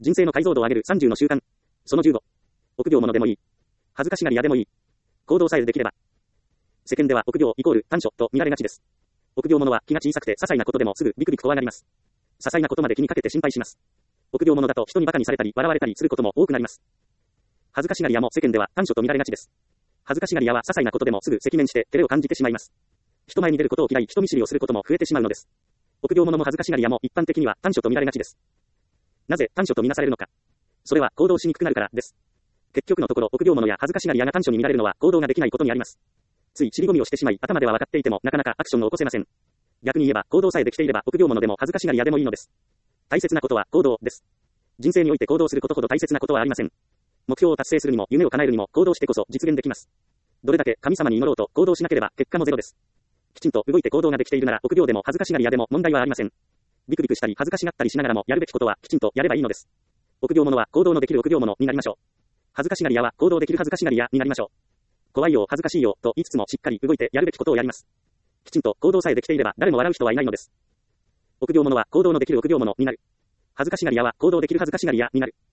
人生の解像度を上げる30の習慣。その15。臆病者でもいい。恥ずかしがり屋でもいい。行動さえできれば。世間では臆病イコール短所と見られがちです。臆病者は気が小さくて些細なことでもすぐビクビク怖がります。些細なことまで気にかけて心配します。臆病者だと人に馬鹿にされたり笑われたりすることも多くなります。恥ずかしがり屋も世間では短所と見られがちです。恥ずかしがり屋は些細なことでもすぐ赤面して照れを感じてしまいます。人前に出ることを嫌い人見知りをすることも増えてしまうのです。臆病者も恥ずかしがり屋も一般的には短所と見られがちです。なぜ短所とみなされるのか。それは行動しにくくなるからです。結局のところ臆病者や恥ずかしがり屋が短所に見られるのは行動ができないことにあります。つい尻込みをしてしまい頭では分かっていてもなかなかアクションを起こせません。逆に言えば行動さえできていれば臆病者でも恥ずかしがり屋でもいいのです。大切なことは行動です。人生において行動することほど大切なことはありません。目標を達成するにも夢を叶えるにも行動してこそ実現できます。どれだけ神様に祈ろうと行動しなければ結果もゼロです。きちんと動いて行動ができているなら臆病でも恥ずかしがり屋でも問題はありません。ビクビクしたり恥ずかしがったりしながらもやるべきことはきちんとやればいいのです。臆病者は行動のできる臆病者になりましょう。恥ずかしがり屋は行動できる恥ずかしがり屋になりましょう。怖いよ恥ずかしいよと言いつつもしっかり動いてやるべきことをやります。きちんと行動さえできていれば誰も笑う人はいないのです。臆病者は行動のできる臆病者になる。恥ずかしがり屋は行動できる恥ずかしがり屋になる。